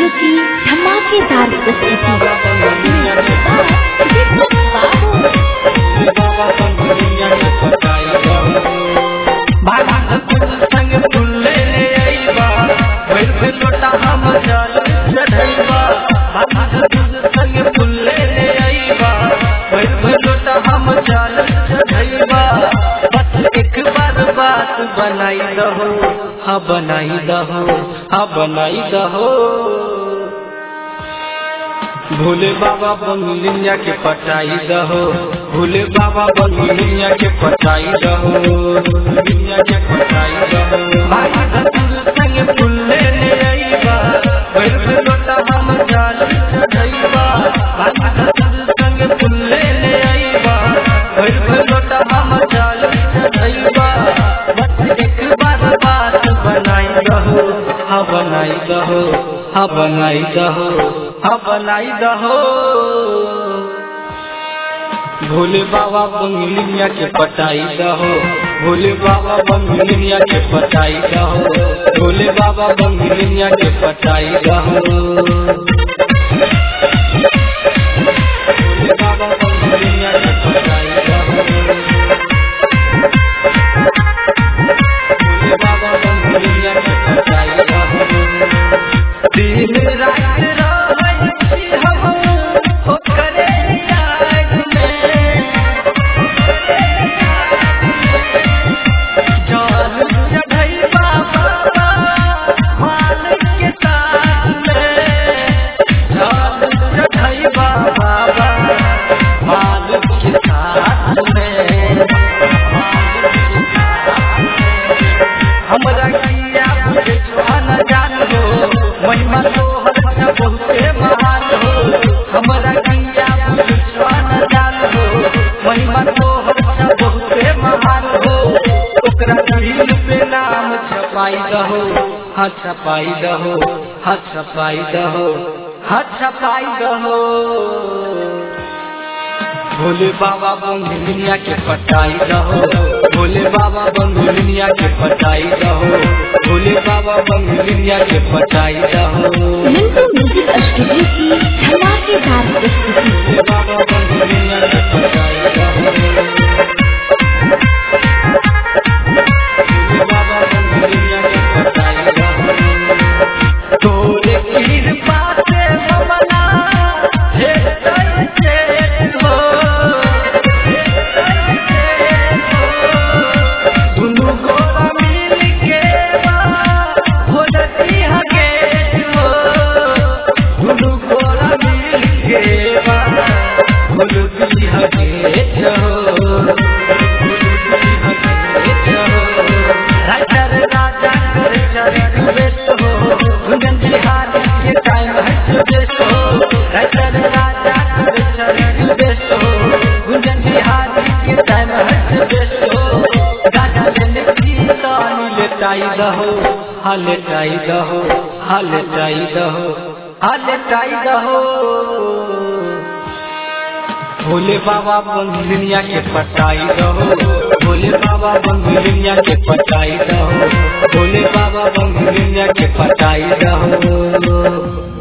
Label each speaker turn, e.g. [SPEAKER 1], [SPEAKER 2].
[SPEAKER 1] की धमाकेदार
[SPEAKER 2] बनाई दहो हाँ बनाई दहो हाँ बनाई दहो भोले बाबा बंगलिया के पटाई दहो भोले बाबा बंगलिया के पटाई दहो बंगलिया के पटाई दहो भाई धतूर संग फुल्ले ले आईबा भैर लोटा हम जाल चढ़ाईबा भाई धतूर संग फुल्ले ले आईबा भैर लोटा हम जाल चढ़ाईबा हाँ बनाई दहो हाँ बनाई दहो हाँ बनाई दहो भोले बाबा बंगलिया के पटाई दहो भोले बाबा बंगलिया के पटाई दहो भोले बाबा बंगलिया के पटाई दहो भोले बाबा बंगलिया के पटाई दहो भोले बाबा बंगलिया के पटाई दहो दिन रात रहै हम ओकरे याद में जान चढ़ै बाबा मालिक के साथ में जान चढ़ै बाबा मालिक के साथ में हमरा किया न जान हो महिमा तोहर बहुते महान हो हमरा किया न जान हो महिमा तोहर बहुते महान हो ओकरा दिल पे नाम छपाई दहो हाँ छपाई दहो हाँ छपाई दहो हाँ छपाई दहो भोले बाबा बंगलिया के पटाई दहो भोले बाबा बंगलिया के पटाई दहो भोले बाबा बंगलिया के पटाई दहो
[SPEAKER 1] म्यूजिक स्टूडियो की धमाकेदार
[SPEAKER 2] भोले बाबा बंगलिया के पटाई दहो भोले बाबा बंगलिया के पटाई दहो तोरे कृपा से हमला हे हो दुनू गोरा मिल के भोलती हगे हो दुनू गोरा मिल के भोलती हगे हो राजा राजा कर चरित व्यस्त हो गुंजन बिहारी के टाइम है व्यस्त हो राजा राजा कर चरित व्यस्त हो गुंजन बिहारी के टाइम है व्यस्त हो गाजा लेने की तानी लेटाई दहो हाँ लेटाई दहो हाँ लेटाई दहो हाँ लेटाई दहो भोले बाबा बंगलिया के पटाई दहो भोले बाबा बंगलिया के पटाई दहो भोले बाबा बंगलिया के पटाई दहो